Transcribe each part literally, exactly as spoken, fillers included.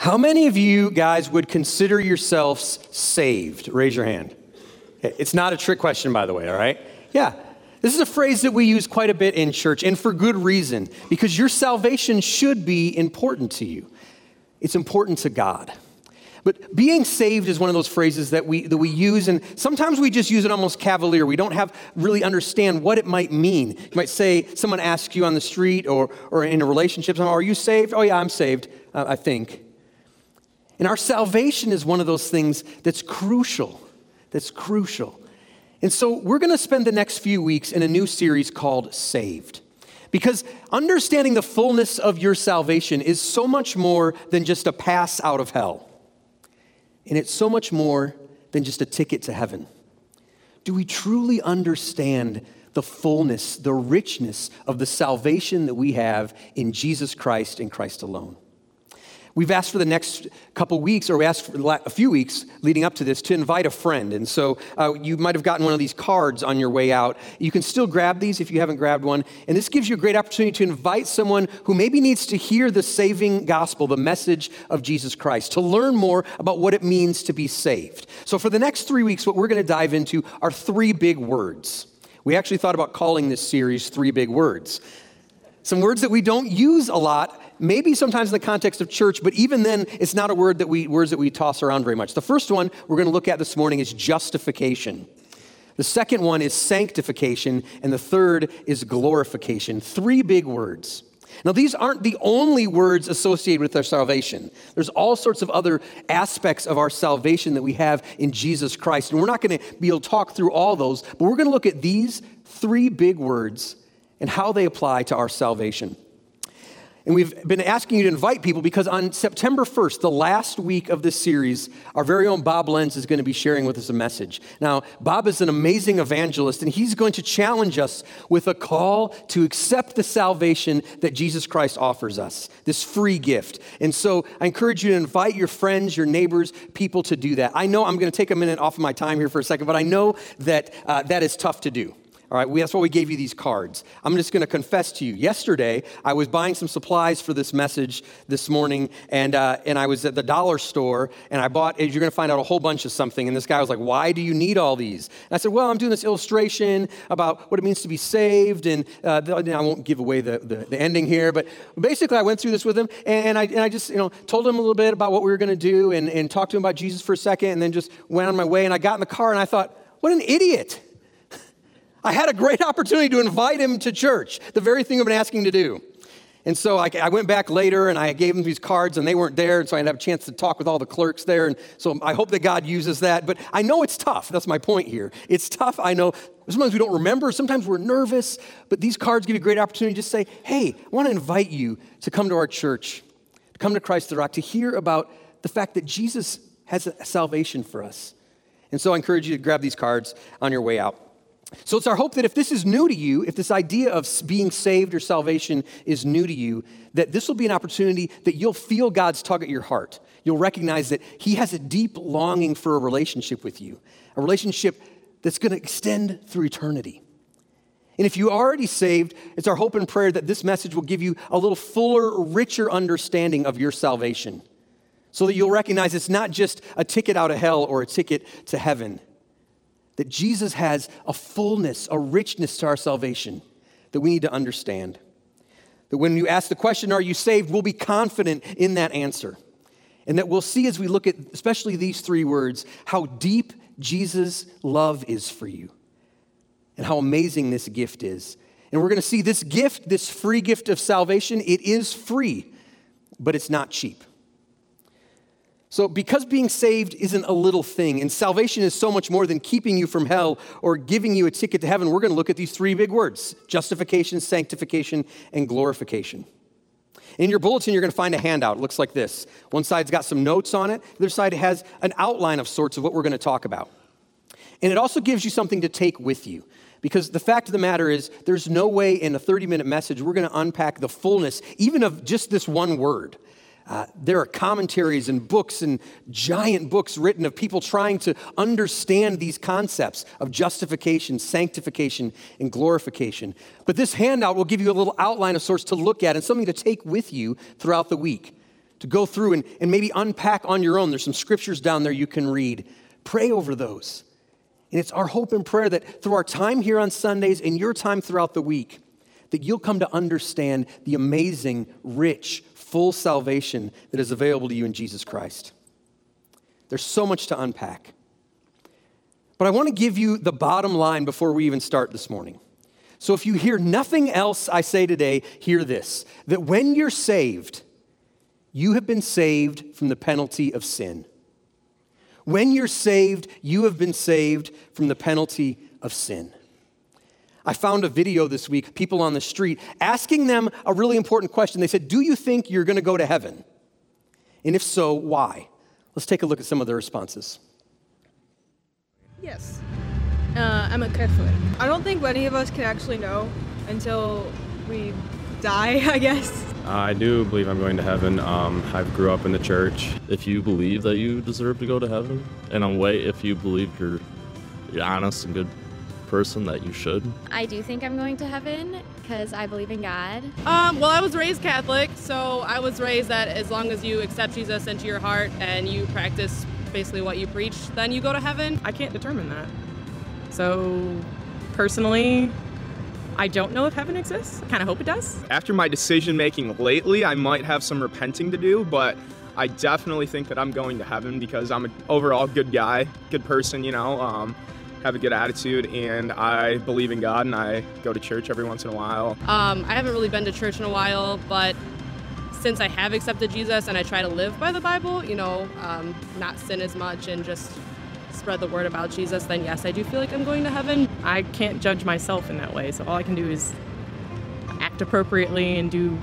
How many of you guys would consider yourselves saved? Raise your hand. It's not a trick question, by the way, all right? Yeah. This is a phrase that we use quite a bit in church, and for good reason, because your salvation should be important to you. It's important to God. But being saved is one of those phrases that we that we use, and sometimes we just use it almost cavalier. We don't have really understand what it might mean. You might say, someone asks you on the street or, or in a relationship, are you saved? Oh yeah, I'm saved, uh, I think. And our salvation is one of those things that's crucial, that's crucial. And so we're going to spend the next few weeks in a new series called Saved. Because understanding the fullness of your salvation is so much more than just a pass out of hell. And it's so much more than just a ticket to heaven. Do we truly understand the fullness, the richness of the salvation that we have in Jesus Christ and Christ alone? We've asked for the next couple weeks, or we asked for a few weeks leading up to this, to invite a friend. And so uh, you might have gotten one of these cards on your way out. You can still grab these if you haven't grabbed one. And this gives you a great opportunity to invite someone who maybe needs to hear the saving gospel, the message of Jesus Christ, to learn more about what it means to be saved. So for the next three weeks, what we're going to dive into are three big words. We actually thought about calling this series Three Big Words. Some words that we don't use a lot, maybe sometimes in the context of church, but even then, it's not a word that we words that we toss around very much. The first one we're going to look at this morning is justification. The second one is sanctification, and the third is glorification. Three big words. Now, these aren't the only words associated with our salvation. There's all sorts of other aspects of our salvation that we have in Jesus Christ, and we're not going to be able to talk through all those, but we're going to look at these three big words and how they apply to our salvation. And we've been asking you to invite people because on September first, the last week of this series, our very own Bob Lenz is going to be sharing with us a message. Now, Bob is an amazing evangelist, and he's going to challenge us with a call to accept the salvation that Jesus Christ offers us, this free gift. And so I encourage you to invite your friends, your neighbors, people to do that. I know I'm going to take a minute off of my time here for a second, but I know that uh, that is tough to do. All right, we, that's why we gave you these cards. I'm just going to confess to you. Yesterday, I was buying some supplies for this message this morning, and uh, and I was at the dollar store, and I bought, you're going to find out a whole bunch of something, and this guy was like, why do you need all these? And I said, well, I'm doing this illustration about what it means to be saved, and uh, I won't give away the, the, the ending here, but basically I went through this with him, and I, and I just you know told him a little bit about what we were going to do, and, and talked to him about Jesus for a second, and then just went on my way, and I got in the car, and I thought, what an idiot. I had a great opportunity to invite him to church, the very thing I've been asking to do. And so I, I went back later and I gave him these cards and they weren't there. And so I didn't have a chance to talk with all the clerks there. And so I hope that God uses that. But I know it's tough. That's my point here. It's tough. I know sometimes we don't remember. Sometimes we're nervous. But these cards give you a great opportunity to just say, hey, I want to invite you to come to our church, to come to Christ the Rock, to hear about the fact that Jesus has a salvation for us. And so I encourage you to grab these cards on your way out. So it's our hope that if this is new to you, if this idea of being saved or salvation is new to you, that this will be an opportunity that you'll feel God's tug at your heart. You'll recognize that he has a deep longing for a relationship with you, a relationship that's going to extend through eternity. And if you are already saved, it's our hope and prayer that this message will give you a little fuller, richer understanding of your salvation, so that you'll recognize it's not just a ticket out of hell or a ticket to heaven. That Jesus has a fullness, a richness to our salvation that we need to understand. That when you ask the question, are you saved, we'll be confident in that answer. And that we'll see as we look at especially these three words, how deep Jesus' love is for you. And how amazing this gift is. And we're going to see this gift, this free gift of salvation, it is free, but it's not cheap. So because being saved isn't a little thing, and salvation is so much more than keeping you from hell or giving you a ticket to heaven, we're going to look at these three big words: justification, sanctification, and glorification. In your bulletin, you're going to find a handout. It looks like this. One side's got some notes on it. The other side has an outline of sorts of what we're going to talk about. And it also gives you something to take with you. Because the fact of the matter is, there's no way in a thirty-minute message we're going to unpack the fullness, even of just this one word. Uh, there are commentaries and books and giant books written of people trying to understand these concepts of justification, sanctification, and glorification. But this handout will give you a little outline of sorts to look at and something to take with you throughout the week, to go through and, and maybe unpack on your own. There's some scriptures down there you can read. Pray over those. And it's our hope and prayer that through our time here on Sundays and your time throughout the week, that you'll come to understand the amazing, rich, full salvation that is available to you in Jesus Christ. There's so much to unpack. But I want to give you the bottom line before we even start this morning. So if you hear nothing else I say today, hear this, that when you're saved, you have been saved from the penalty of sin. When you're saved, you have been saved from the penalty of sin. I found a video this week, people on the street, asking them a really important question. They said, do you think you're going to go to heaven? And if so, why? Let's take a look at some of their responses. Yes. Uh, I'm a Catholic. I don't think any of us can actually know until we die, I guess. Uh, I do believe I'm going to heaven. Um, I grew up in the church. If you believe that you deserve to go to heaven, and on way, if you believe you're, you're honest and good person, that you should. I do think I'm going to heaven because I believe in God. Um, well, I was raised Catholic, so I was raised that as long as you accept Jesus into your heart and you practice basically what you preach, then you go to heaven. I can't determine that. So, personally, I don't know if heaven exists. I kind of hope it does. After my decision making lately, I might have some repenting to do, but I definitely think that I'm going to heaven because I'm an overall good guy, good person, you know, um, have a good attitude, and I believe in God, and I go to church every once in a while. Um, I haven't really been to church in a while, but since I have accepted Jesus and I try to live by the Bible, you know, um, not sin as much and just spread the word about Jesus, then yes, I do feel like I'm going to heaven. I can't judge myself in that way, so all I can do is act appropriately and do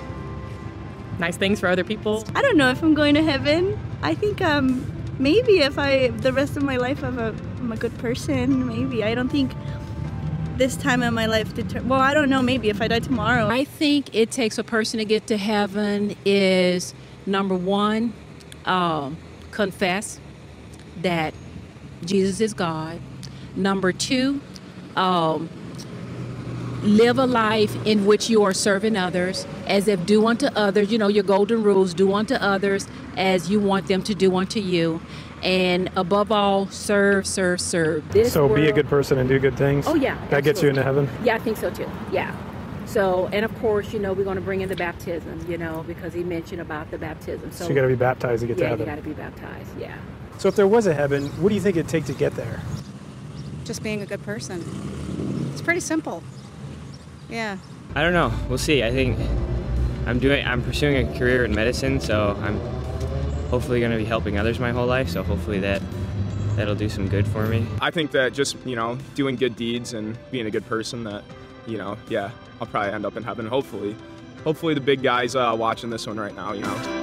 nice things for other people. I don't know if I'm going to heaven. I think um, maybe if I, the rest of my life, I'm a, I'm a good person, maybe. I don't think this time in my life, deter- well, I don't know, maybe if I die tomorrow. I think it takes a person to get to heaven is, number one, um, confess that Jesus is God. Number two, um, live a life in which you are serving others, as if do unto others, you know, your golden rules, do unto others as you want them to do unto you. And above all, serve, serve, serve. This so world, be a good person and do good things? Oh, yeah. That absolutely. Gets you into heaven? Yeah, I think so, too. Yeah. So, and of course, you know, we're going to bring in the baptism, you know, because he mentioned about the baptism. So, so you got to be baptized to get yeah, to heaven? Yeah, you got to be baptized, yeah. So if there was a heaven, what do you think it'd take to get there? Just being a good person. It's pretty simple. Yeah. I don't know. We'll see. I think I'm doing. I'm pursuing a career in medicine, so I'm hopefully going to be helping others my whole life. So hopefully that that'll do some good for me. I think that just, you know, doing good deeds and being a good person, that, you know, yeah, I'll probably end up in heaven. Hopefully, hopefully the big guys uh, watching this one right now, you know.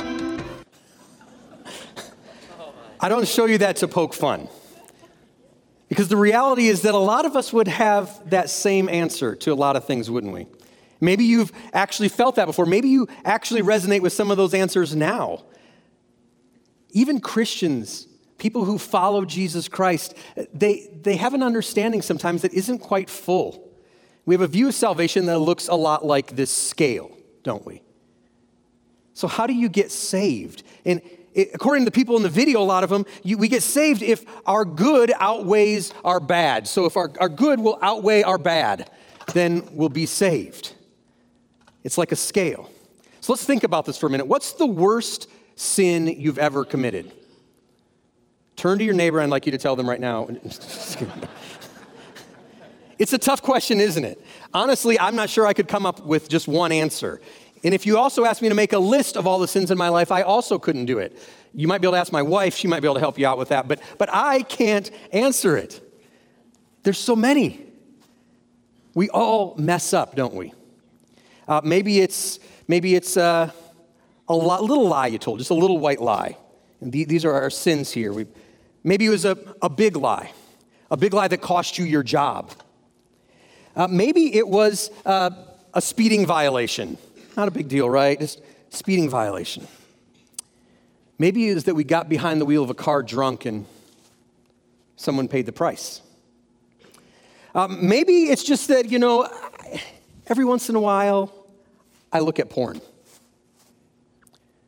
I don't show you that to poke fun, because the reality is that a lot of us would have that same answer to a lot of things, wouldn't we? Maybe you've actually felt that before. Maybe you actually resonate with some of those answers now. Even Christians, people who follow Jesus Christ, they, they have an understanding sometimes that isn't quite full. We have a view of salvation that looks a lot like this scale, don't we? So how do you get saved? And it, according to the people in the video, a lot of them, you, we get saved if our good outweighs our bad. So if our, our good will outweigh our bad, then we'll be saved. It's like a scale. So let's think about this for a minute. What's the worst sin you've ever committed? Turn to your neighbor, and I'd like you to tell them right now. It's a tough question, isn't it? Honestly, I'm not sure I could come up with just one answer. And if you also asked me to make a list of all the sins in my life, I also couldn't do it. You might be able to ask my wife. She might be able to help you out with that. But, but I can't answer it. There's so many. We all mess up, don't we? Uh, maybe it's, maybe it's uh, a lot, little lie you told, just a little white lie. And the, these are our sins here. We, maybe it was a, a big lie, a big lie that cost you your job. Uh, maybe it was uh, a speeding violation. Not a big deal, right? Just speeding violation. Maybe it was that we got behind the wheel of a car drunk and someone paid the price. Um, maybe it's just that, you know, every once in a while, I look at porn.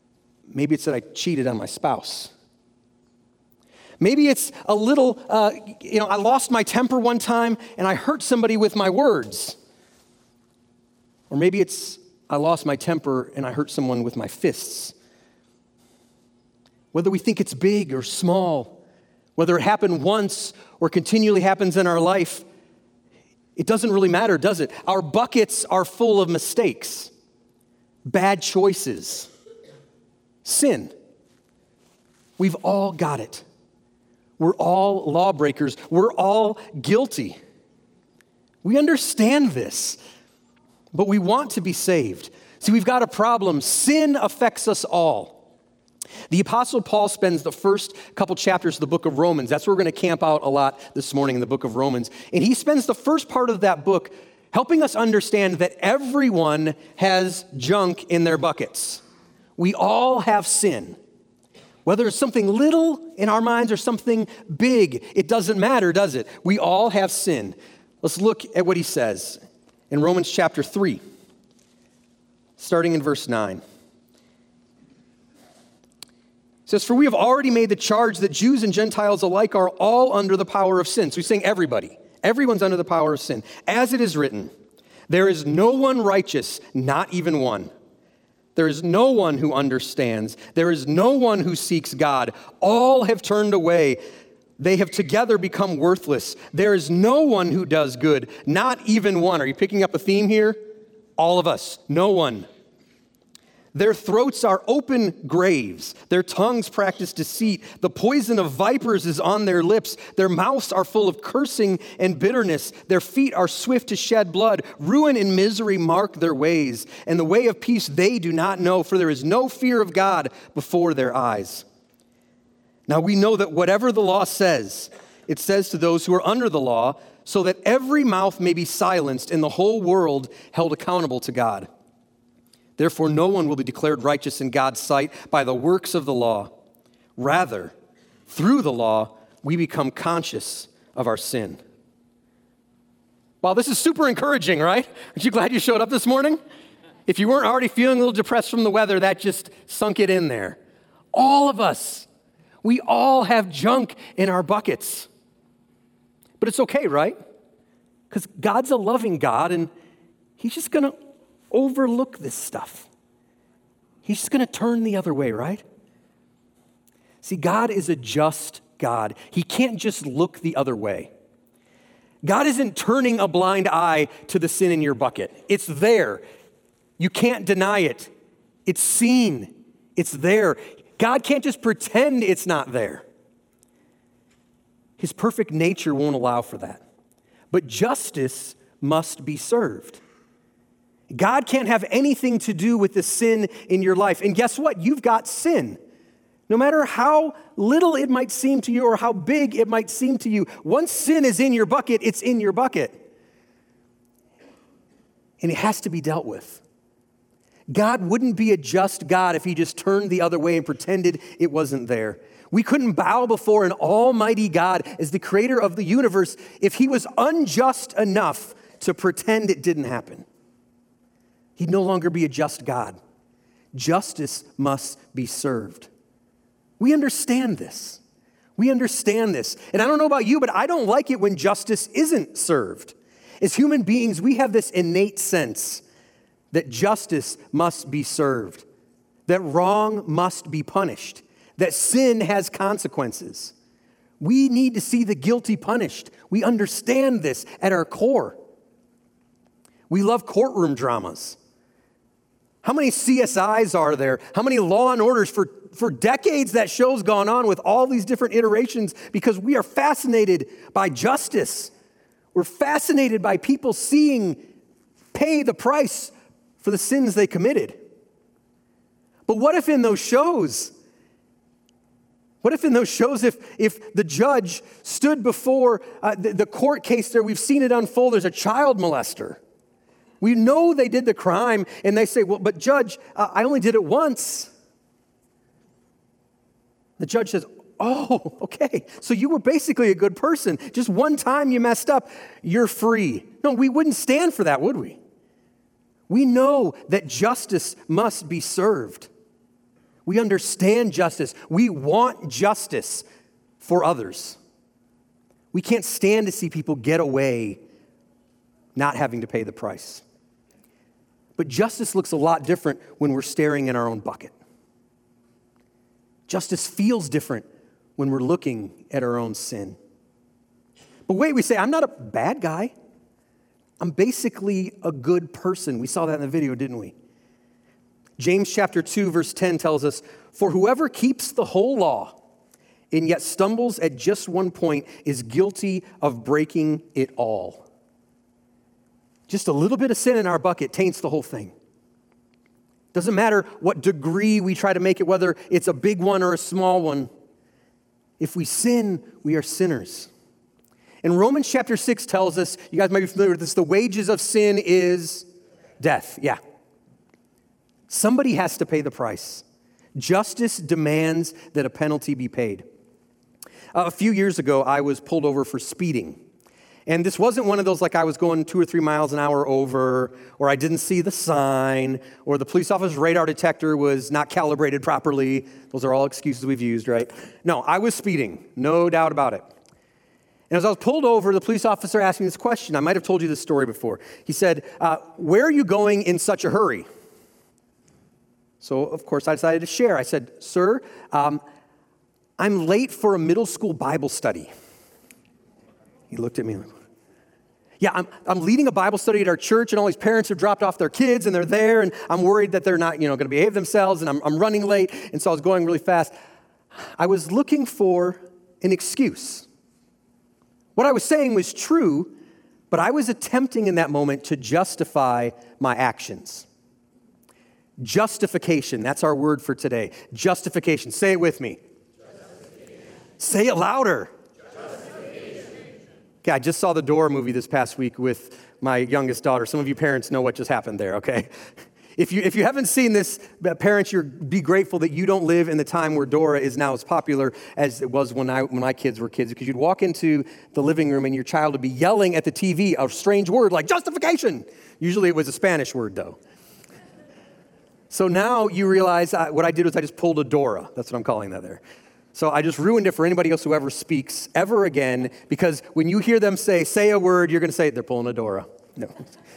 maybe it's that I cheated on my spouse. Maybe it's a little, uh, you know, I lost my temper one time and I hurt somebody with my words. Or maybe it's I lost my temper and I hurt someone with my fists. Whether we think it's big or small, whether it happened once or continually happens in our life, it doesn't really matter, does it? Our buckets are full of mistakes, bad choices, sin. We've all got it. We're all lawbreakers. We're all guilty. We understand this, but we want to be saved. See, we've got a problem. Sin affects us all. The Apostle Paul spends the first couple chapters of the book of Romans. That's where we're going to camp out a lot this morning in the book of Romans. And he spends the first part of that book helping us understand that everyone has junk in their buckets. We all have sin. Whether it's something little in our minds or something big, it doesn't matter, does it? We all have sin. Let's look at what he says in Romans chapter three, starting in verse nine. It says, "For we have already made the charge that Jews and Gentiles alike are all under the power of sin." So he's saying everybody. Everyone's under the power of sin. "As it is written, there is no one righteous, not even one. There is no one who understands. There is no one who seeks God. All have turned away. They have together become worthless. There is no one who does good, not even one." Are you picking up a theme here? All of us, no one. "Their throats are open graves. Their tongues practice deceit. The poison of vipers is on their lips. Their mouths are full of cursing and bitterness. Their feet are swift to shed blood. Ruin and misery mark their ways. And the way of peace they do not know, for there is no fear of God before their eyes. Now we know that whatever the law says, it says to those who are under the law, so that every mouth may be silenced and the whole world held accountable to God. Therefore, no one will be declared righteous in God's sight by the works of the law. Rather, through the law, we become conscious of our sin." Wow, this is super encouraging, right? Aren't you glad you showed up this morning? If you weren't already feeling a little depressed from the weather, that just sunk it in there. All of us, we all have junk in our buckets. But it's okay, right? Because God's a loving God, and he's just going to overlook this stuff. He's just going to turn the other way, right? See, God is a just God. He can't just look the other way. God isn't turning a blind eye to the sin in your bucket. It's there. You can't deny it. It's seen. It's there. God can't just pretend it's not there. His perfect nature won't allow for that. But justice must be served. God can't have anything to do with the sin in your life. And guess what? You've got sin. No matter how little it might seem to you or how big it might seem to you, once sin is in your bucket, it's in your bucket. And it has to be dealt with. God wouldn't be a just God if he just turned the other way and pretended it wasn't there. We couldn't bow before an almighty God as the creator of the universe if he was unjust enough to pretend it didn't happen. He'd no longer be a just God. Justice must be served. We understand this. We understand this. And I don't know about you, but I don't like it when justice isn't served. As human beings, we have this innate sense that justice must be served, that wrong must be punished, that sin has consequences. We need to see the guilty punished. We understand this at our core. We love courtroom dramas. How many C S Is are there? How many Law and Orders? For, for decades, that show's gone on with all these different iterations because we are fascinated by justice. We're fascinated by people seeing pay the price for the sins they committed. But what if in those shows, what if in those shows, if, if the judge stood before uh, the, the court case there, we've seen it unfold, there's a child molester. We know they did the crime, and they say, well, but judge, uh, I only did it once. The judge says, oh, okay, so you were basically a good person. Just one time you messed up, you're free. No, we wouldn't stand for that, would we? We know that justice must be served. We understand justice. We want justice for others. We can't stand to see people get away not having to pay the price. But justice looks a lot different when we're staring in our own bucket. Justice feels different when we're looking at our own sin. But wait, we say, I'm not a bad guy. I'm basically a good person. We saw that in the video, didn't we? James chapter two, verse ten tells us, for whoever keeps the whole law and yet stumbles at just one point is guilty of breaking it all. Just a little bit of sin in our bucket taints the whole thing. Doesn't matter what degree we try to make it, whether it's a big one or a small one. If we sin, we are sinners. And Romans chapter six tells us, you guys might be familiar with this, the wages of sin is death. Yeah. Somebody has to pay the price. Justice demands that a penalty be paid. Uh, a few years ago, I was pulled over for speeding. And this wasn't one of those like I was going two or three miles an hour over, or I didn't see the sign, or the police officer's radar detector was not calibrated properly. Those are all excuses we've used, right? No, I was speeding, no doubt about it. And as I was pulled over, the police officer asked me this question. I might have told you this story before. He said, uh, where are you going in such a hurry? So, of course, I decided to share. I said, sir, um, I'm late for a middle school Bible study. He looked at me like, yeah, I'm, I'm leading a Bible study at our church, and all these parents have dropped off their kids, and they're there, and I'm worried that they're not, you know, going to behave themselves, and I'm, I'm running late, and so I was going really fast. I was looking for an excuse. What I was saying was true, but I was attempting in that moment to justify my actions. Justification, that's our word for today. Justification. Say it with me. Say it louder. Okay, I just saw the Dora movie this past week with my youngest daughter. Some of you parents know what just happened there, okay? If you if you haven't seen this, parents, you're be grateful that you don't live in the time where Dora is now as popular as it was when I when my kids were kids, because you'd walk into the living room and your child would be yelling at the T V a strange word like justification. Usually it was a Spanish word, though. So now you realize I, what I did was I just pulled a Dora. That's what I'm calling that there. So I just ruined it for anybody else who ever speaks ever again, because when you hear them say, say a word, you're going to say, they're pulling a Dora. No.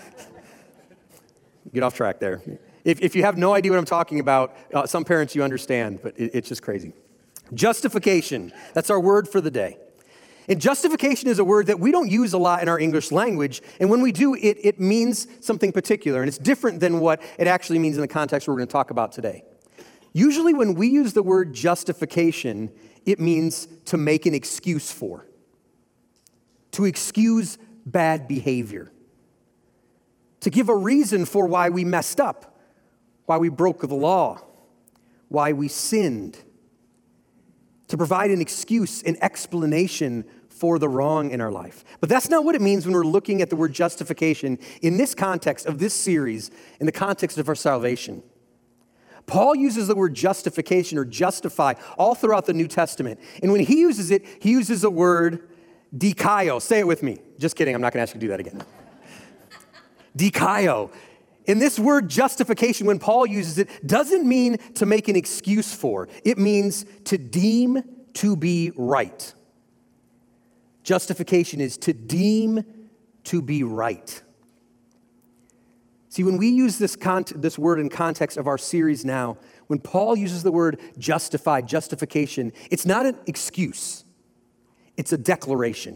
Get off track there. If, if you have no idea what I'm talking about, uh, some parents you understand, but it, it's just crazy. Justification, that's our word for the day. And justification is a word that we don't use a lot in our English language, and when we do, it, it means something particular, and it's different than what it actually means in the context we're going to talk about today. Usually when we use the word justification, it means to make an excuse for, to excuse bad behavior, to give a reason for why we messed up, why we broke the law, why we sinned, to provide an excuse, an explanation for the wrong in our life. But that's not what it means when we're looking at the word justification in this context of this series, in the context of our salvation. Paul uses the word justification or justify all throughout the New Testament. And when he uses it, he uses the word dikaio. Say it with me. Just kidding, I'm not going to ask you to do that again. Dikaio. And this word justification, when Paul uses it, doesn't mean to make an excuse for. It means to deem to be right. Justification is to deem to be right. See, when we use this, con- this word in context of our series now, when Paul uses the word justify, justification, it's not an excuse. It's a declaration.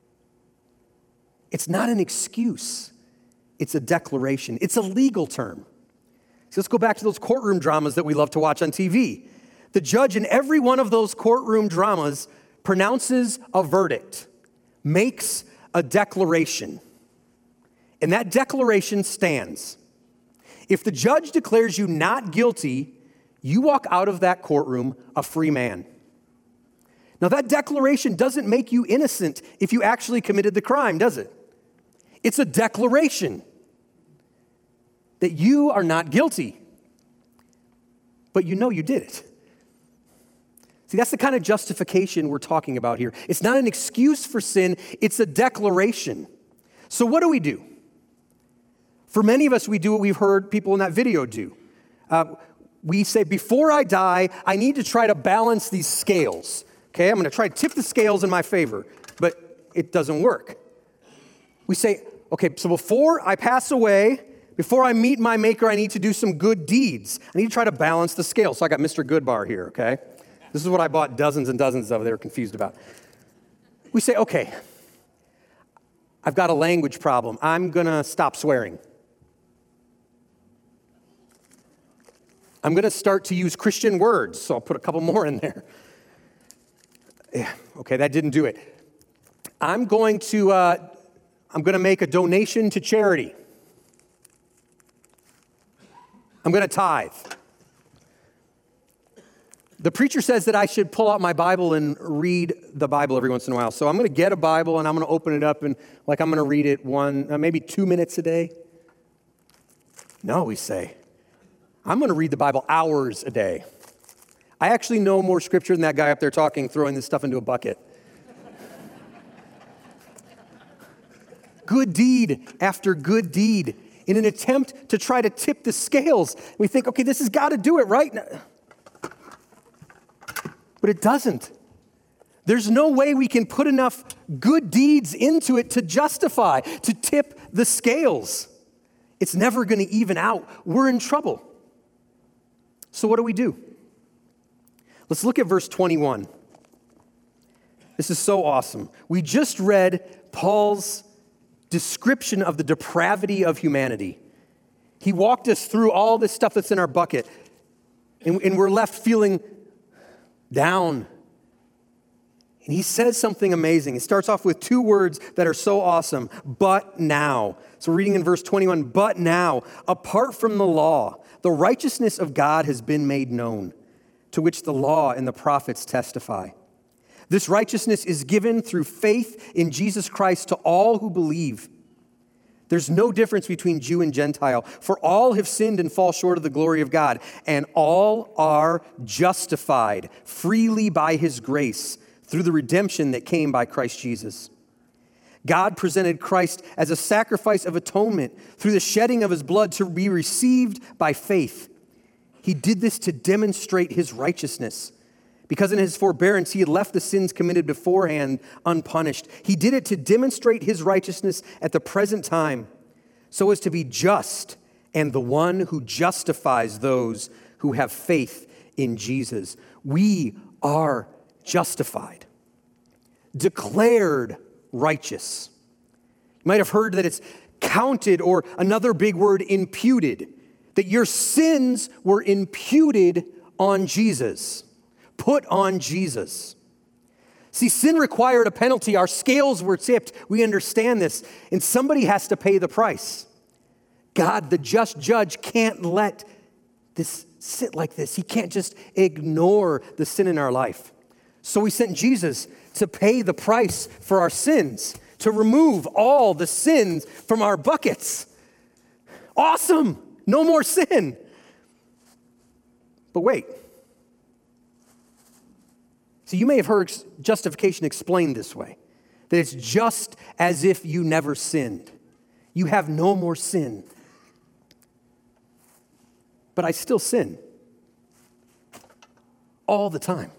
It's not an excuse. It's a declaration. It's a legal term. So let's go back to those courtroom dramas that we love to watch on T V. The judge in every one of those courtroom dramas pronounces a verdict, makes a declaration. And that declaration stands. If the judge declares you not guilty, you walk out of that courtroom a free man. Now, that declaration doesn't make you innocent if you actually committed the crime, does it? It's a declaration that you are not guilty, but you know you did it. See, that's the kind of justification we're talking about here. It's not an excuse for sin, it's a declaration. So what do we do? For many of us, we do what we've heard people in that video do. Uh, we say, before I die, I need to try to balance these scales. Okay, I'm going to try to tip the scales in my favor, but it doesn't work. We say, okay, so before I pass away, before I meet my maker, I need to do some good deeds. I need to try to balance the scales. So I got Mister Goodbar here, okay? This is what I bought dozens and dozens of. They were confused about. We say, okay, I've got a language problem. I'm going to stop swearing. I'm going to start to use Christian words, so I'll put a couple more in there. Yeah, okay, that didn't do it. I'm going to, uh, I'm going to make a donation to charity. I'm going to tithe. The preacher says that I should pull out my Bible and read the Bible every once in a while. So I'm going to get a Bible and I'm going to open it up and like I'm going to read it one, uh, maybe two minutes a day. No, we say, I'm going to read the Bible hours a day. I actually know more scripture than that guy up there talking, throwing this stuff into a bucket. Good deed after good deed in an attempt to try to tip the scales. We think, okay, this has got to do it, right? But it doesn't. There's no way we can put enough good deeds into it to justify, to tip the scales. It's never going to even out. We're in trouble. So what do we do? Let's look at verse twenty-one. This is so awesome. We just read Paul's description of the depravity of humanity. He walked us through all this stuff that's in our bucket, and, and we're left feeling down. And he says something amazing. He starts off with two words that are so awesome, but now. So we're reading in verse twenty-one, but now, apart from the law, the righteousness of God has been made known, to which the law and the prophets testify. This righteousness is given through faith in Jesus Christ to all who believe. There's no difference between Jew and Gentile, for all have sinned and fall short of the glory of God, and all are justified freely by his grace through the redemption that came by Christ Jesus. God presented Christ as a sacrifice of atonement through the shedding of his blood to be received by faith. He did this to demonstrate his righteousness, because in his forbearance he had left the sins committed beforehand unpunished. He did it to demonstrate his righteousness at the present time, so as to be just and the one who justifies those who have faith in Jesus. We are justified, declared righteous. You might have heard that it's counted, or another big word, imputed, that your sins were imputed on Jesus. Put on Jesus. See, sin required a penalty. Our scales were tipped. We understand this. And somebody has to pay the price. God, the just judge, can't let this sit like this. He can't just ignore the sin in our life. So he sent Jesus to pay the price for our sins, to remove all the sins from our buckets. Awesome. No more sin. But wait. So you may have heard justification explained this way, that it's just as if you never sinned. You have no more sin. But I still sin all the time.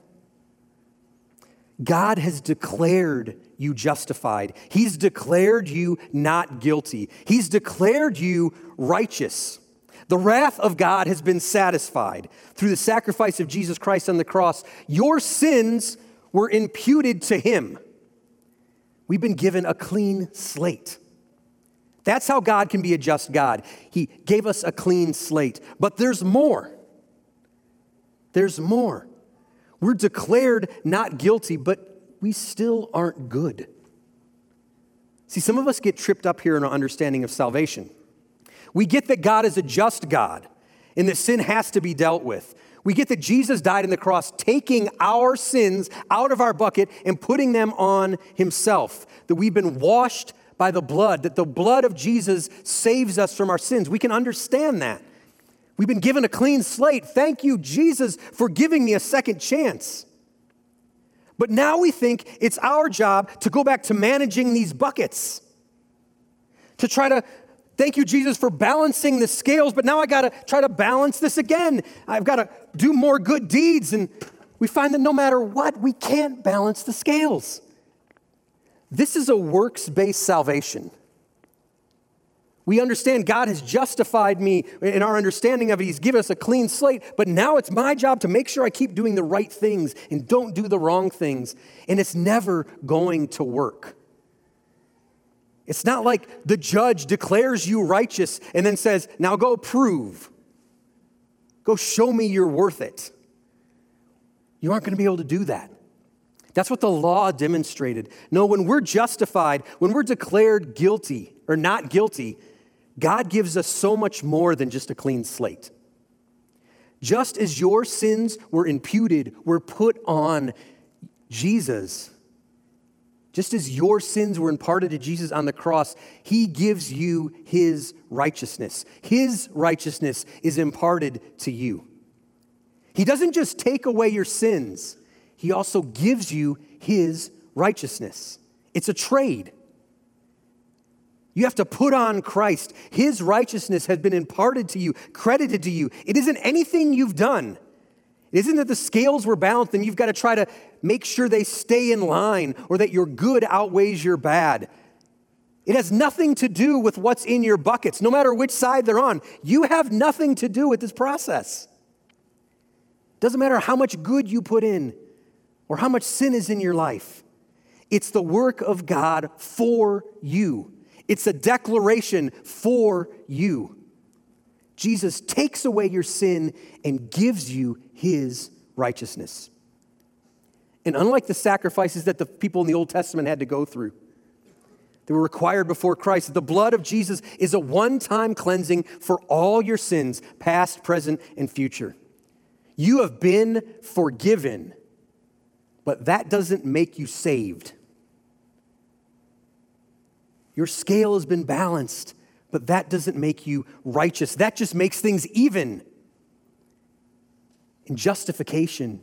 God has declared you justified. He's declared you not guilty. He's declared you righteous. The wrath of God has been satisfied through the sacrifice of Jesus Christ on the cross. Your sins were imputed to him. We've been given a clean slate. That's how God can be a just God. He gave us a clean slate. But there's more. There's more. We're declared not guilty, but we still aren't good. See, some of us get tripped up here in our understanding of salvation. We get that God is a just God and that sin has to be dealt with. We get that Jesus died on the cross, taking our sins out of our bucket and putting them on himself, that we've been washed by the blood, that the blood of Jesus saves us from our sins. We can understand that. We've been given a clean slate. Thank you, Jesus, for giving me a second chance. But now we think it's our job to go back to managing these buckets, to try to Thank you, Jesus, for balancing the scales, but now I got to try to balance this again. I've got to do more good deeds. And we find that no matter what, we can't balance the scales. This is a works-based salvation. We understand God has justified me in our understanding of it. He's given us a clean slate, but now it's my job to make sure I keep doing the right things and don't do the wrong things. And it's never going to work. It's not like the judge declares you righteous and then says, now go prove. Go show me you're worth it. You aren't going to be able to do that. That's what the law demonstrated. No, when we're justified, when we're declared guilty or not guilty, God gives us so much more than just a clean slate. Just as your sins were imputed, were put on Jesus, just as your sins were imparted to Jesus on the cross, he gives you his righteousness. His righteousness is imparted to you. He doesn't just take away your sins, he also gives you his righteousness. It's a trade. You have to put on Christ. His righteousness has been imparted to you, credited to you. It isn't anything you've done. It isn't that the scales were balanced and you've got to try to make sure they stay in line or that your good outweighs your bad. It has nothing to do with what's in your buckets, no matter which side they're on. You have nothing to do with this process. It doesn't matter how much good you put in or how much sin is in your life. It's the work of God for you. It's a declaration for you. Jesus takes away your sin and gives you his righteousness. And unlike the sacrifices that the people in the Old Testament had to go through, that were required before Christ, the blood of Jesus is a one-time cleansing for all your sins, past, present, and future. You have been forgiven, but that doesn't make you saved. Your scale has been balanced, but that doesn't make you righteous. That just makes things even. In justification,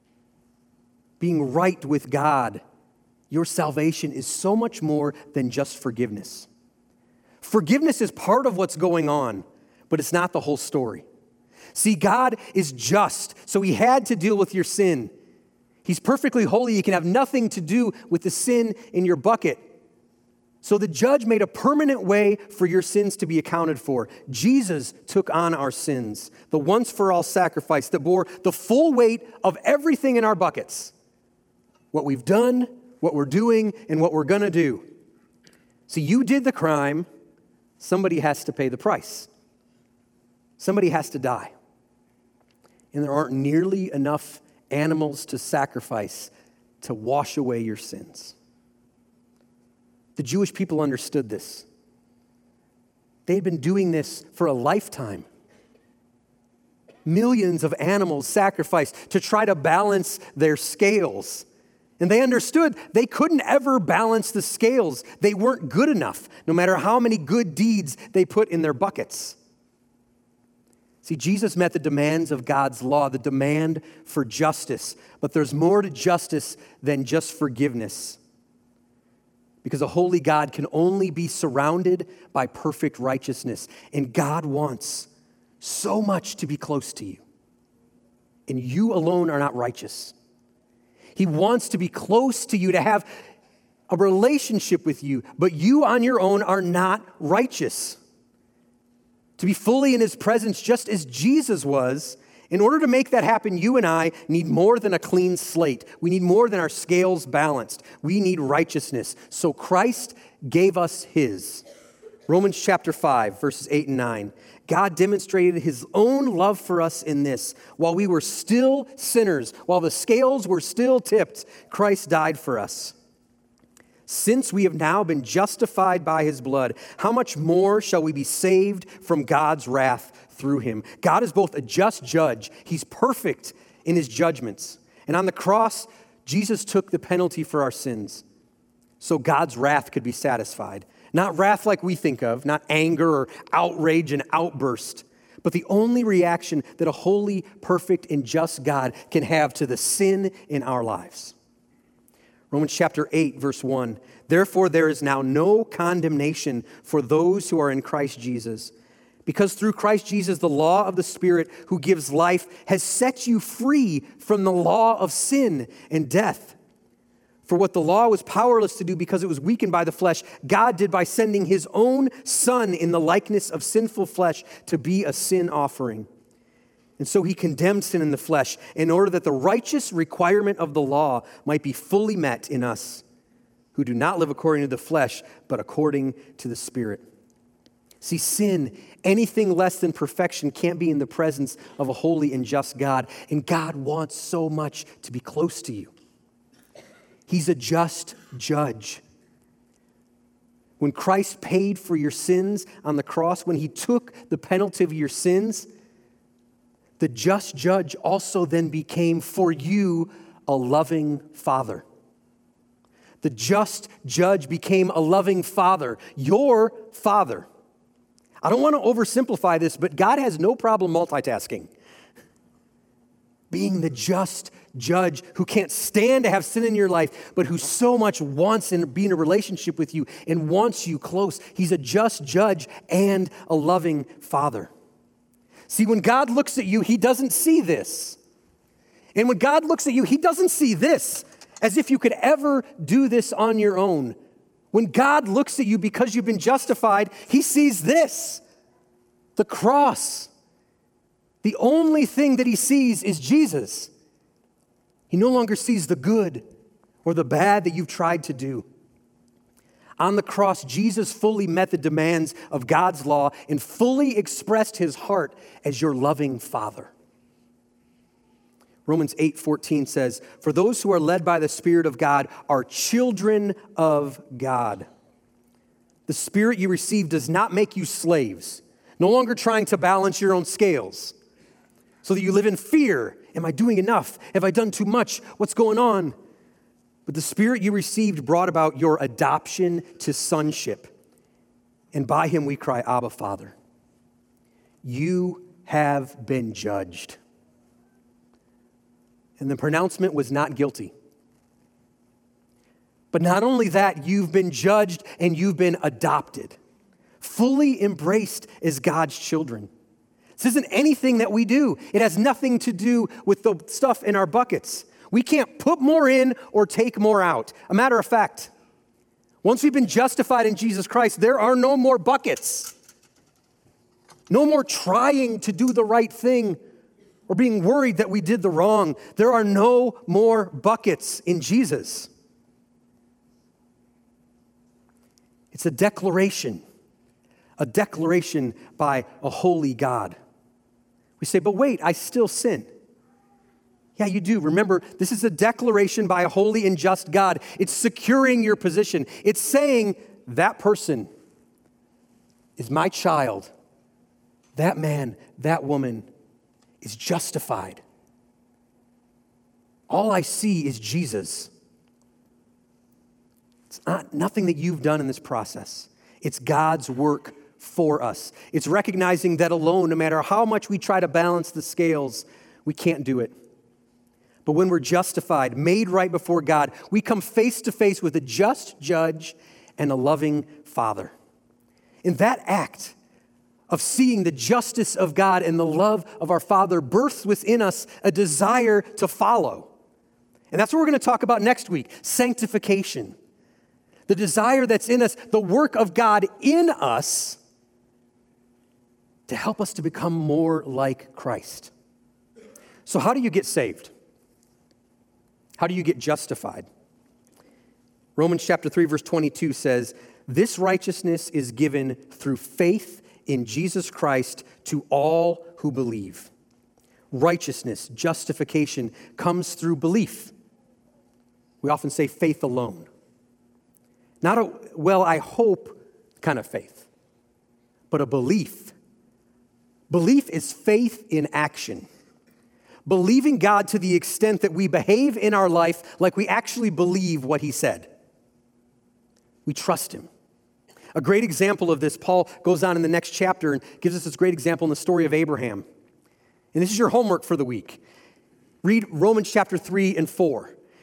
being right with God, your salvation is so much more than just forgiveness. Forgiveness is part of what's going on, but it's not the whole story. See, God is just, so he had to deal with your sin. He's perfectly holy. He can have nothing to do with the sin in your bucket. So the judge made a permanent way for your sins to be accounted for. Jesus took on our sins, the once-for-all sacrifice that bore the full weight of everything in our buckets. What we've done, what we're doing, and what we're going to do. See, you did the crime. Somebody has to pay the price. Somebody has to die. And there aren't nearly enough animals to sacrifice to wash away your sins. The Jewish people understood this. They had been doing this for a lifetime. Millions of animals sacrificed to try to balance their scales. And they understood they couldn't ever balance the scales. They weren't good enough, no matter how many good deeds they put in their buckets. See, Jesus met the demands of God's law, the demand for justice. But there's more to justice than just forgiveness. Because a holy God can only be surrounded by perfect righteousness. And God wants so much to be close to you. And you alone are not righteous. He wants to be close to you, to have a relationship with you. But you on your own are not righteous. To be fully in his presence just as Jesus was, in order to make that happen, you and I need more than a clean slate. We need more than our scales balanced. We need righteousness. So Christ gave us his. Romans chapter five, verses eight and nine. God demonstrated his own love for us in this. While we were still sinners, while the scales were still tipped, Christ died for us. Since we have now been justified by his blood, how much more shall we be saved from God's wrath through him? God is both a just judge. He's perfect in his judgments. And on the cross, Jesus took the penalty for our sins so God's wrath could be satisfied. Not wrath like we think of, not anger or outrage and outburst, but the only reaction that a holy, perfect, and just God can have to the sin in our lives. Romans chapter eight, verse one. Therefore, there is now no condemnation for those who are in Christ Jesus, because through Christ Jesus, the law of the Spirit who gives life has set you free from the law of sin and death. For what the law was powerless to do because it was weakened by the flesh, God did by sending his own Son in the likeness of sinful flesh to be a sin offering. And so he condemned sin in the flesh in order that the righteous requirement of the law might be fully met in us, who do not live according to the flesh, but according to the Spirit. See, sin, anything less than perfection, can't be in the presence of a holy and just God. And God wants so much to be close to you. He's a just judge. When Christ paid for your sins on the cross, when he took the penalty of your sins, the just judge also then became for you a loving father. The just judge became a loving father, your father. I don't want to oversimplify this, but God has no problem multitasking. Being the just judge who can't stand to have sin in your life, but who so much wants to be in a relationship with you and wants you close. He's a just judge and a loving father. See, when God looks at you, he doesn't see this. And when God looks at you, he doesn't see this as if you could ever do this on your own. When God looks at you because you've been justified, he sees this, the cross. The only thing that he sees is Jesus. He no longer sees the good or the bad that you've tried to do. On the cross, Jesus fully met the demands of God's law and fully expressed his heart as your loving Father. Romans eight fourteen says, "For those who are led by the Spirit of God are children of God." The Spirit you receive does not make you slaves, no longer trying to balance your own scales, so that you live in fear. Am I doing enough? Have I done too much? What's going on? But the Spirit you received brought about your adoption to sonship. And by him we cry, Abba, Father. You have been judged. And the pronouncement was not guilty. But not only that, you've been judged and you've been adopted, fully embraced as God's children. This isn't anything that we do. It has nothing to do with the stuff in our buckets. We can't put more in or take more out. A matter of fact, once we've been justified in Jesus Christ, there are no more buckets. No more trying to do the right thing or being worried that we did the wrong. There are no more buckets in Jesus. It's a declaration, a declaration by a holy God. We say, but wait, I still sin. Yeah, you do. Remember, this is a declaration by a holy and just God. It's securing your position. It's saying that person is my child. That man, that woman is justified. All I see is Jesus. It's not nothing that you've done in this process. It's God's work for us. It's recognizing that alone, no matter how much we try to balance the scales, we can't do it. But when we're justified, made right before God, we come face to face with a just judge and a loving Father. In that act of seeing the justice of God and the love of our Father births within us a desire to follow. And that's what we're going to talk about next week, sanctification. The desire that's in us, the work of God in us to help us to become more like Christ. So how do you get saved? How do you get justified? Romans chapter three, verse twenty-two says, "This righteousness is given through faith in Jesus Christ to all who believe." Righteousness, justification, comes through belief. We often say faith alone. Not a, well, I hope kind of faith, but a belief. Belief is faith in action. Believing God to the extent that we behave in our life like we actually believe what he said. We trust him. A great example of this, Paul goes on in the next chapter and gives us this great example in the story of Abraham. And this is your homework for the week. Read Romans chapter three and four.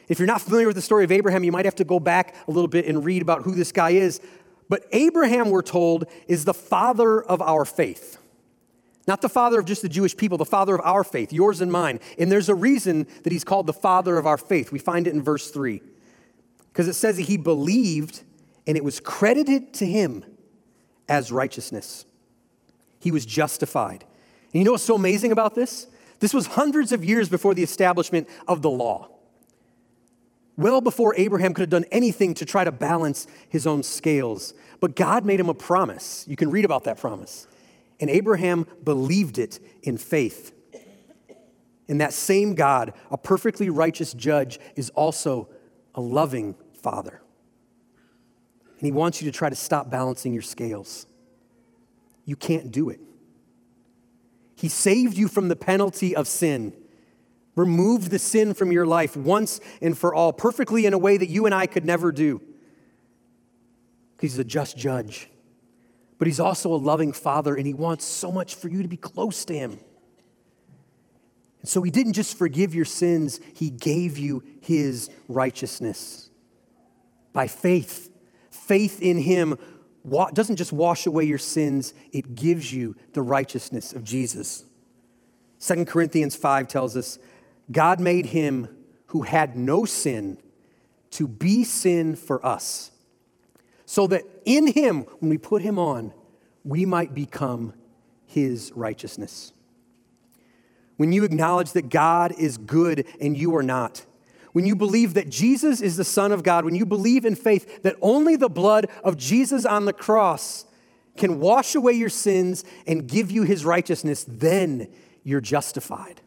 If you're not familiar with the story of Abraham, you might have to go back a little bit and read about who this guy is. But Abraham, we're told, is the father of our faith. Not the father of just the Jewish people, the father of our faith, yours and mine. And there's a reason that he's called the father of our faith. We find it in verse three. Because it says that he believed and it was credited to him as righteousness. He was justified. And you know what's so amazing about this? This was hundreds of years before the establishment of the law. Well before Abraham could have done anything to try to balance his own scales. But God made him a promise. You can read about that promise. And Abraham believed it in faith. And that same God, a perfectly righteous judge, is also a loving Father. And he wants you to try to stop balancing your scales. You can't do it. He saved you from the penalty of sin, removed the sin from your life once and for all, perfectly in a way that you and I could never do. He's a just judge. But he's also a loving Father, and he wants so much for you to be close to him. And so he didn't just forgive your sins, he gave you his righteousness. By faith, faith in him doesn't just wash away your sins, it gives you the righteousness of Jesus. Second Corinthians five tells us, God made him who had no sin to be sin for us, so that in him, when we put him on, we might become his righteousness. When you acknowledge that God is good and you are not, when you believe that Jesus is the Son of God, when you believe in faith that only the blood of Jesus on the cross can wash away your sins and give you his righteousness, then you're justified.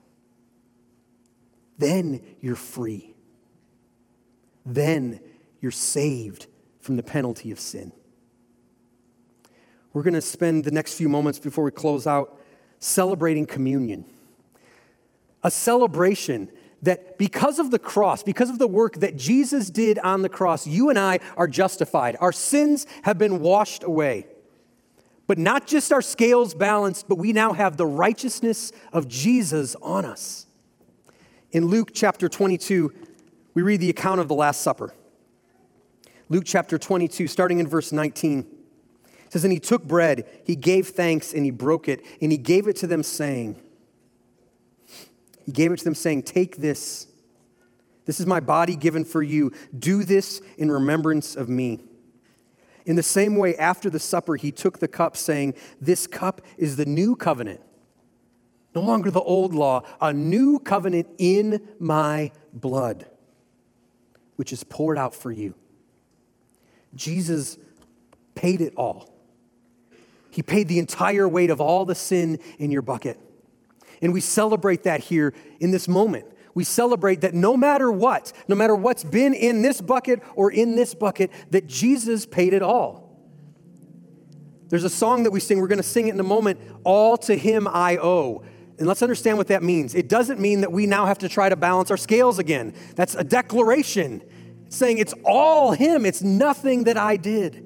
Then you're free. Then you're saved from the penalty of sin. We're going to spend the next few moments before we close out celebrating communion. A celebration that because of the cross, because of the work that Jesus did on the cross, you and I are justified. Our sins have been washed away. But not just our scales balanced, but we now have the righteousness of Jesus on us. In Luke chapter twenty-two, we read the account of the Last Supper. Luke chapter twenty-two, starting in verse nineteen, it says, and he took bread, he gave thanks, and he broke it, and he gave it to them, saying, he gave it to them, saying, take this. This is my body given for you. Do this in remembrance of me. In the same way, after the supper, he took the cup, saying, this cup is the new covenant. No longer the old law, a new covenant in my blood, which is poured out for you. Jesus paid it all. He paid the entire weight of all the sin in your bucket. And we celebrate that here in this moment. We celebrate that no matter what, no matter what's been in this bucket or in this bucket, that Jesus paid it all. There's a song that we sing, we're going to sing it in a moment, all to him I owe. And let's understand what that means. It doesn't mean that we now have to try to balance our scales again. That's a declaration. It's saying it's all him. It's nothing that I did.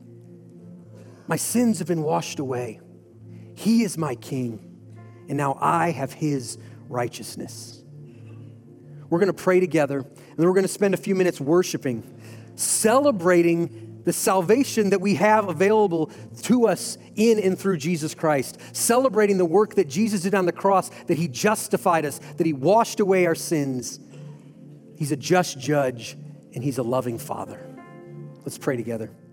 My sins have been washed away. He is my king. And now I have his righteousness. We're going to pray together, and then we're going to spend a few minutes worshiping, celebrating the salvation that we have available to us in and through Jesus Christ, celebrating the work that Jesus did on the cross, that he justified us, that he washed away our sins. He's a just judge, and he's a loving Father. Let's pray together.